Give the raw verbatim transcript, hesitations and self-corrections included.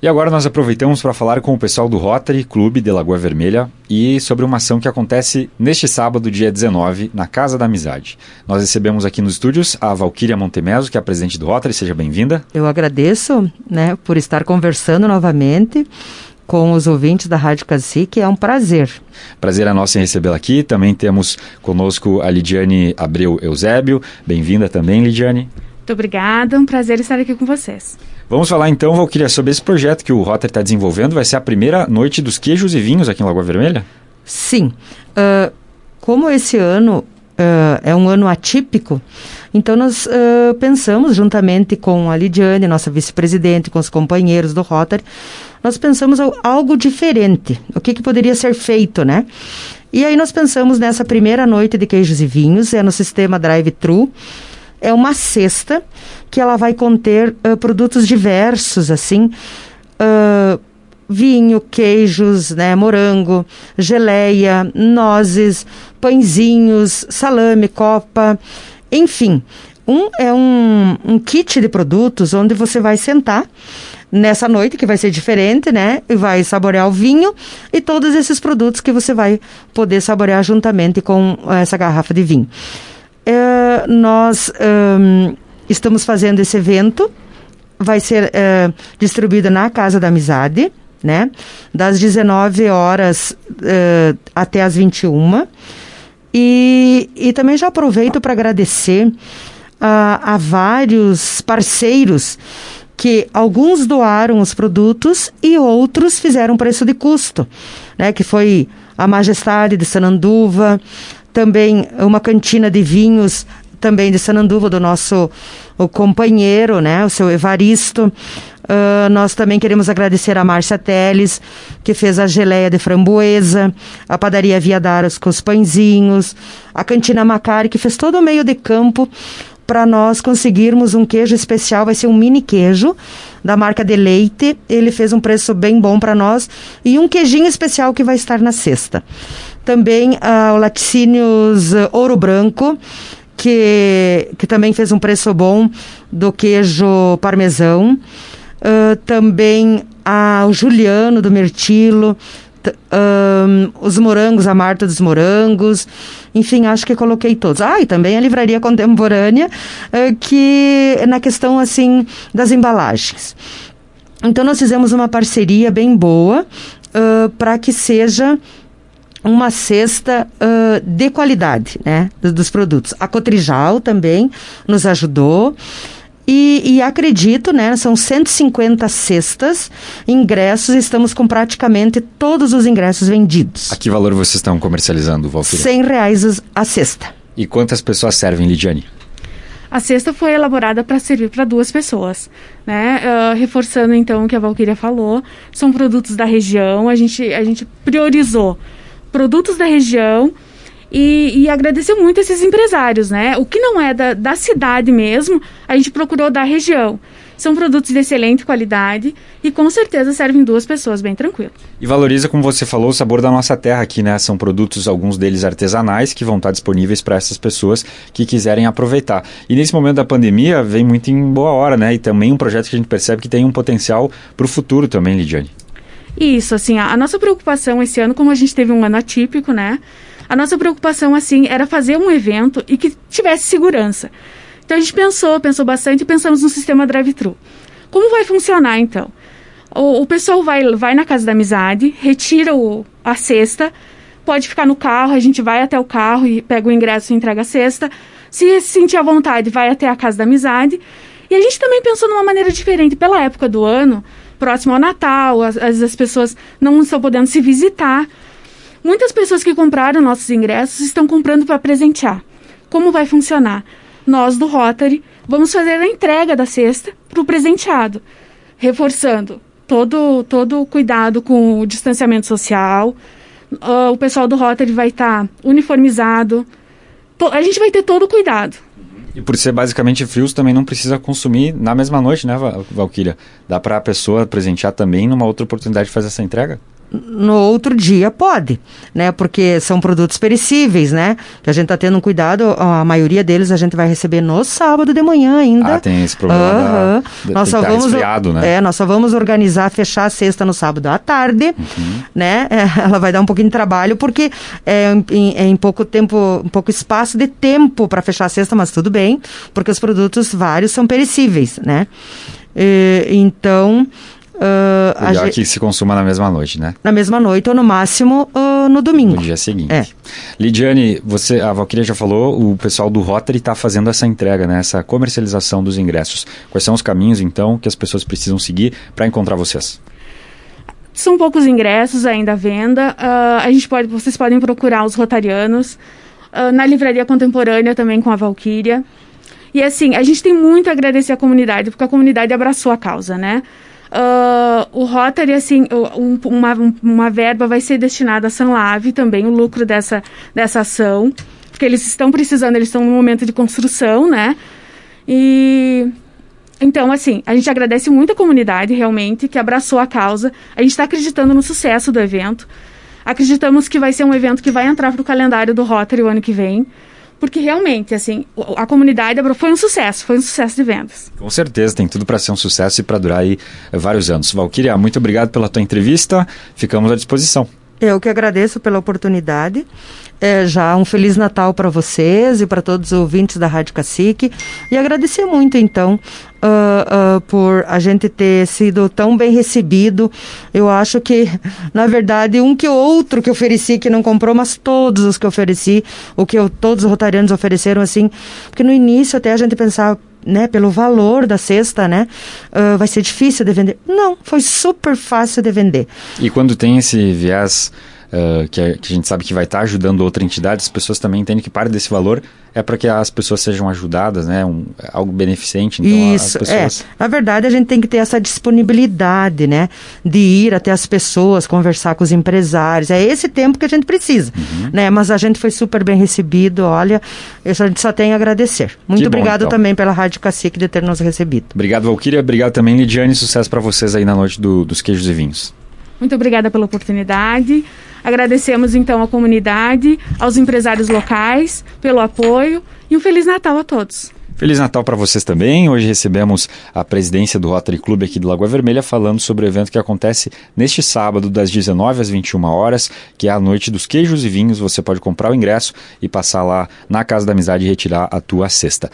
E agora nós aproveitamos para falar com o pessoal do Rotary Clube de Lagoa Vermelha e sobre uma ação que acontece neste sábado, dia dezenove, na Casa da Amizade. Nós recebemos aqui nos estúdios a Valquíria Montemeso, que é a presidente do Rotary. Seja bem-vinda. Eu agradeço, né, por estar conversando novamente com os ouvintes da Rádio Cacique. É um prazer. Prazer é nosso em recebê-la aqui. Também temos conosco a Lidiane Abreu Eusébio. Bem-vinda também, Lidiane. Muito obrigada, um prazer estar aqui com vocês. Vamos falar então, Valquíria, sobre esse projeto que o Rotary está desenvolvendo. Vai ser a primeira noite dos queijos e vinhos aqui em Lagoa Vermelha? Sim. Uh, como esse ano uh, é um ano atípico, então nós uh, pensamos, juntamente com a Lidiane, nossa vice-presidente, com os companheiros do Rotary, nós pensamos algo diferente. O que, que poderia ser feito, né? E aí nós pensamos nessa primeira noite de queijos e vinhos, é no sistema drive-thru. É uma cesta que ela vai conter uh, produtos diversos, assim, uh, vinho, queijos, né, morango, geleia, nozes, pãezinhos, salame, copa, enfim. Um, é um, um kit de produtos onde você vai sentar nessa noite, que vai ser diferente, né, e vai saborear o vinho e todos esses produtos que você vai poder saborear juntamente com essa garrafa de vinho. Uh, nós um, estamos fazendo esse evento, vai ser uh, distribuído na Casa da Amizade, né, das dezenove horas uh, até as vinte e uma, e, e também já aproveito para agradecer uh, a vários parceiros que alguns doaram os produtos e outros fizeram preço de custo, né, que foi a Majestade de Sananduva, também uma cantina de vinhos também de Sananduva, do nosso o companheiro, né, o seu Evaristo. Uh, nós também queremos agradecer a Márcia Teles, que fez a geleia de framboesa, a padaria Viadaras com os pãezinhos, a cantina Macari, que fez todo o meio de campo para nós conseguirmos um queijo especial. Vai ser um mini queijo da marca de leite. Ele fez um preço bem bom para nós e um queijinho especial que vai estar na cesta. Também uh, o Laticínios uh, Ouro Branco, que, que também fez um preço bom do queijo parmesão. Uh, também uh, o Juliano do Mirtilo, t- uh, os morangos, a Marta dos Morangos. Enfim, acho que coloquei todos. Ah, e também a Livraria Contemporânea, uh, que na questão, assim, das embalagens. Então, nós fizemos uma parceria bem boa uh, para que seja uma cesta uh, de qualidade, né, dos, dos produtos. A Cotrijal também nos ajudou. E, e acredito, né, são cento e cinquenta cestas, ingressos, estamos com praticamente todos os ingressos vendidos. A que valor vocês estão comercializando, Valquíria? cem reais a cesta. E quantas pessoas servem, Lidiane? A cesta foi elaborada para servir para duas pessoas, né? Uh, reforçando então o que a Valquíria falou, são produtos da região, a gente, a gente priorizou produtos da região e, e agradecer muito esses empresários, né? O que não é da, da cidade mesmo, a gente procurou da região. São produtos de excelente qualidade e com certeza servem duas pessoas bem tranquilo. E valoriza, como você falou, o sabor da nossa terra aqui, né? São produtos, alguns deles artesanais, que vão estar disponíveis para essas pessoas que quiserem aproveitar. E nesse momento da pandemia, vem muito em boa hora, né? E também um projeto que a gente percebe que tem um potencial para o futuro também, Lidiane. Isso, assim, a, a nossa preocupação esse ano, como a gente teve um ano atípico, né? A nossa preocupação, assim, era fazer um evento e que tivesse segurança. Então a gente pensou, pensou bastante e pensamos no sistema drive-thru. Como vai funcionar, então? O, o pessoal vai, vai na Casa da Amizade, retira o, a cesta, pode ficar no carro, a gente vai até o carro e pega o ingresso e entrega a cesta. Se sentir à vontade, vai até a Casa da Amizade. E a gente também pensou numa maneira diferente, pela época do ano, próximo ao Natal, as, as pessoas não estão podendo se visitar. Muitas pessoas que compraram nossos ingressos estão comprando para presentear. Como vai funcionar? Nós, do Rotary, vamos fazer a entrega da cesta para o presenteado, reforçando todo, todo o cuidado com o distanciamento social. Uh, o pessoal do Rotary vai estar tá uniformizado. To- a gente vai ter todo o cuidado. E por ser basicamente frios, também não precisa consumir na mesma noite, né, Valquíria? Dá para a pessoa presentear também numa outra oportunidade de fazer essa entrega? no outro dia pode, né? Porque são produtos perecíveis, né? Que a gente está tendo um cuidado, a maioria deles a gente vai receber no sábado de manhã ainda. Ah, tem esse problema uhum. da, nós só vamos, resfriado, né? É, nós só vamos organizar, fechar a cesta no sábado à tarde, uhum. né? É, ela vai dar um pouquinho de trabalho, porque é em, é em pouco tempo, um pouco espaço de tempo para fechar a cesta, mas tudo bem, porque os produtos vários são perecíveis, né? E, então... Uh, o ideal é que se consuma na mesma noite, né? Na mesma noite ou no máximo uh, no domingo. No dia seguinte. É. Lidiane, você, a Valquíria já falou, o pessoal do Rotary está fazendo essa entrega, né? Essa comercialização dos ingressos. Quais são os caminhos, então, que as pessoas precisam seguir para encontrar vocês? São poucos ingressos ainda à venda. Uh, a gente pode, vocês podem procurar os rotarianos. Uh, na Livraria Contemporânea também com a Valquíria. E assim, a gente tem muito a agradecer à comunidade, porque a comunidade abraçou a causa, né? Uh, o Rotary, assim, um, uma, uma verba vai ser destinada à Sanlave também, o lucro dessa, dessa ação, porque eles estão precisando, eles estão no momento de construção, né? E então, assim, a gente agradece muito a comunidade, realmente, que abraçou a causa. A gente está acreditando no sucesso do evento. Acreditamos que vai ser um evento que vai entrar para o calendário do Rotary o ano que vem. Porque realmente, assim, a comunidade foi um sucesso, foi um sucesso de vendas. Com certeza, tem tudo para ser um sucesso e para durar aí vários anos. Valquíria, muito obrigado pela tua entrevista, ficamos à disposição. Eu que agradeço pela oportunidade. É, já um Feliz Natal para vocês e para todos os ouvintes da Rádio Cacique. E agradecer muito, então, uh, uh, por a gente ter sido tão bem recebido. Eu acho que, na verdade, um que outro que ofereci que não comprou, mas todos os que ofereci, o que eu, todos os rotarianos ofereceram, assim, porque no início até a gente pensava, né, pelo valor da cesta, né, uh, vai ser difícil de vender. Não, foi super fácil de vender. E quando tem esse viés uh, que, a, que a gente sabe que vai estar tá ajudando outra entidade, as pessoas também entendem que parte desse valor é para que as pessoas sejam ajudadas, né, um, algo beneficente. Então Isso, as pessoas... é. Na verdade, a gente tem que ter essa disponibilidade, né, de ir até as pessoas, conversar com os empresários. É esse tempo que a gente precisa, uhum. né, mas a gente foi super bem recebido, olha, a gente só tem a agradecer. Muito que obrigado bom, então. também pela Rádio Cacique de ter nos recebido. Obrigado, Valquíria. Obrigado também, Lidiane. Sucesso para vocês aí na noite do, dos queijos e vinhos. Muito obrigada pela oportunidade. Agradecemos, então, à comunidade, aos empresários locais, pelo apoio e um Feliz Natal a todos. Feliz Natal para vocês também. Hoje recebemos a presidência do Rotary Clube aqui do Lagoa Vermelha falando sobre o evento que acontece neste sábado das dezenove às vinte e uma horas, que é a noite dos queijos e vinhos. Você pode comprar o ingresso e passar lá na Casa da Amizade e retirar a tua cesta.